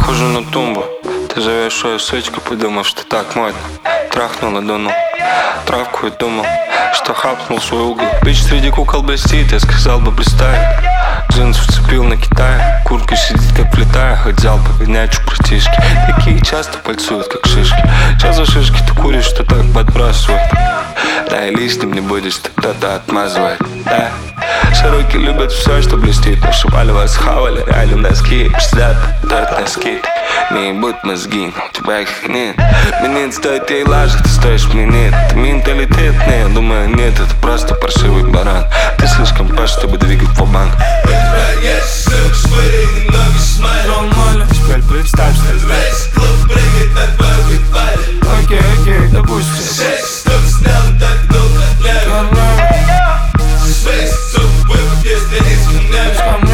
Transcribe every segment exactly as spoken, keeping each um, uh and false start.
похоже на тумбу. Ты зовешь свою сучку, подумав, что так модно. Трахнул и дунул травку и думал, что хапнул свой угол. Бич среди кукол блестит, я сказал бы блистает. Джинс вцепил на Китае, куртка сидит как влетая, хоть взял погонять братишки. Такие часто пальцуют, как шишки. Че за шишки ты куришь, что так подбрасывает? Да и лишним не будешь, ты кто-то отмазывает. Да, широкие любят все, что блестит. Ушивали вас, хавали, реально носки. Пиздят, дают носки. Не ебут мозги, у тебя их нет. Мне не стоит ей лажа, ты стоишь мне нет. Ты менталитет, не, я думаю нет. Это просто паршивый баран. Ты слишком паш, чтобы двигать по банк. Есть ссылка, швыряй немного смайл. Теперь представь, что весь клуб прыгает на твоей паре. Окей, окей, допустим. Шесть штук снял, так долго отнял. Шесть штук выпад, если не скамнями.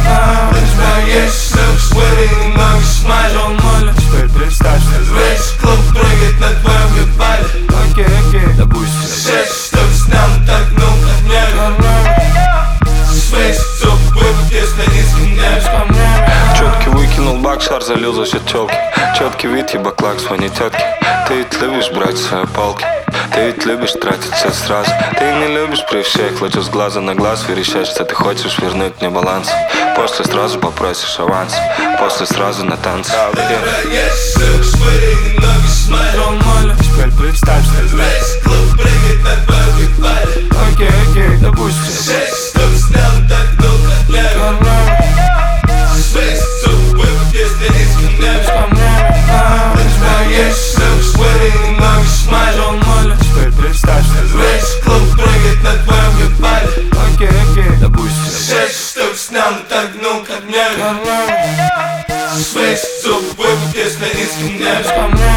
Есть ссылка, швыряй немного смайл. Теперь представь, что весь клуб прыгает на твоей паре. окей, окей, допустим. Шесть штук снял, так долго отнял. Шесть штук выпад, если не скамнями. Четкий выкинул бак, шар залил за счет челки. Четкий вид, ебаклак своей тетки. Ты ведь любишь брать свои палки. Ты ведь любишь тратить все сразу. Ты не любишь при всех, лучше с глаза на глаз верещать, что ты хочешь вернуть мне баланс. После сразу попросишь аванс. После сразу на танцы. Есть ссылка, швыряй немного смайл. Теперь представь, что весь клуб прыгает на твоей паре. окей, окей, допустим. Шесть штук снял, так долго отнял. Шесть штук выпад, если не скамнями. Есть ссылка, швыряй немного смайл. Теперь представь, что весь клуб прыгает на твоей паре. окей, окей, допустим. Шесть штук снял, так гнул, как мяли. Шесть штук выпад, если не скамнями.